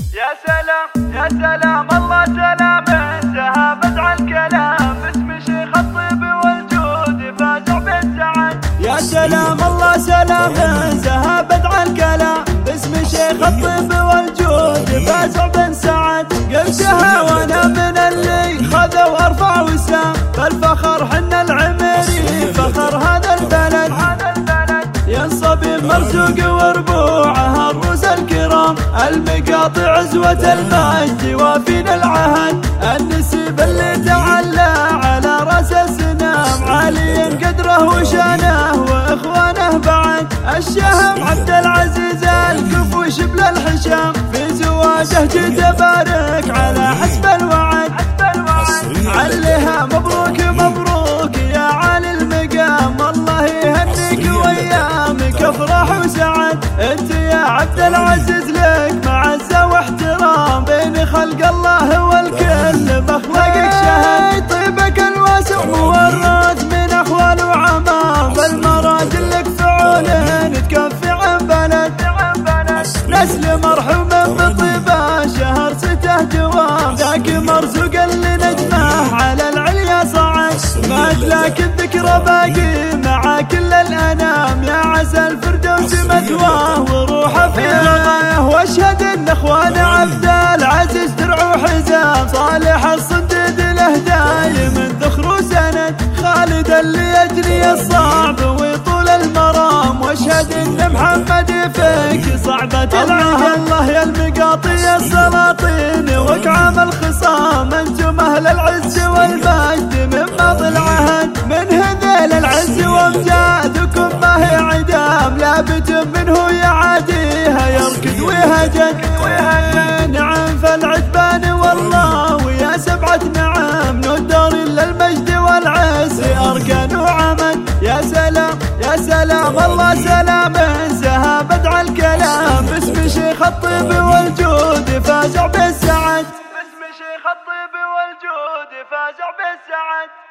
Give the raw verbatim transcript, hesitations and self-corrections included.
يا سلام يا سلام الله سلام انتهى بدع الكلام باسم شيخ الطيب والجود فازع بالسعد. يا سلام الله سلام انتهى بدع الكلام باسم شيخ الطيب والجود فازع بن سعد. قلتها وانا من اللي خذوا ارفع وسام فالفخر حنا العمري فخر هذا البلد. ينصب مرزوق وربوعها الروس الكرام المقاطع عزوة المجد وافين العهد. النسيب اللي تعلى على راس السنام عالي قدره وشانه واخوانه بعد. الشهم عبد العزيز الكفو شبل الحشام في زواجه جيت ابارك على حسب الوعد. عليها مبروك مبروك يا عالي المقام الله يهنيك وايامك افراح وسعد. انت يا عبد العزيز لك معزه واحترام بين خلق الله والكل باخلاقك شهد. طيبك الواسع مورث من اخوال وعمام بالمراد لك فعول تكفي عن بلد. نسل مرحوم بطيبه شهر سته دوام ذاك مرزوق اللي نجمه على العليا صعد. ما لك الذكرى باقي مع كل الانام يا عسى الفردوس مثواه وروحه في غايه. واشهد ان اخوان عبد العزيز درع وحزام صالح الصديد له دايم ذخر وسند. خالد اللي يجري الصعب ويطول المرام واشهد ان محمد يفك صعبة العهد. الله يا المقاطي السلاطين وكعام الخصام انتم اهل العز والمجد من ماضي العهد. من هذيل العز وامجادكم ما هي عدام لابد منه يعاديها يركض ويهجد. نعم فالعتبان والله ويا سبعة نعم ندر الا المجد والعز اركان وعمد. يا سلام يا سلام الله سلام انزها بدع الكلام باسم شيخ الطيب والجود فازع بالسعد. باسم شيخ الطيب والجود فازع بالسعد.